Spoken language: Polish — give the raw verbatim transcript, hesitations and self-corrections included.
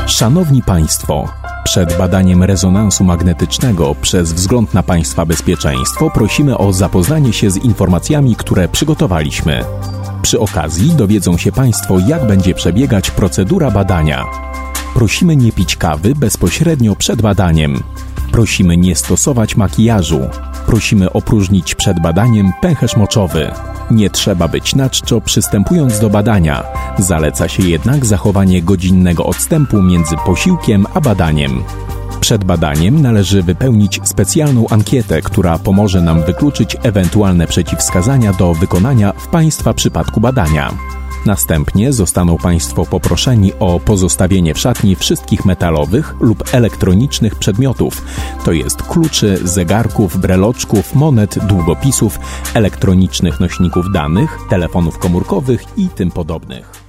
Szanowni Państwo, przed badaniem rezonansu magnetycznego przez wzgląd na Państwa bezpieczeństwo prosimy o zapoznanie się z informacjami, które przygotowaliśmy. Przy okazji dowiedzą się Państwo, jak będzie przebiegać procedura badania. Prosimy nie pić kawy bezpośrednio przed badaniem. Prosimy nie stosować makijażu. Prosimy opróżnić przed badaniem pęcherz moczowy. Nie trzeba być na czczo przystępując do badania. Zaleca się jednak zachowanie godzinnego odstępu między posiłkiem a badaniem. Przed badaniem należy wypełnić specjalną ankietę, która pomoże nam wykluczyć ewentualne przeciwwskazania do wykonania w Państwa przypadku badania. Następnie zostaną Państwo poproszeni o pozostawienie w szatni wszystkich metalowych lub elektronicznych przedmiotów, to jest kluczy, zegarków, breloczków, monet, długopisów, elektronicznych nośników danych, telefonów komórkowych i tym podobnych.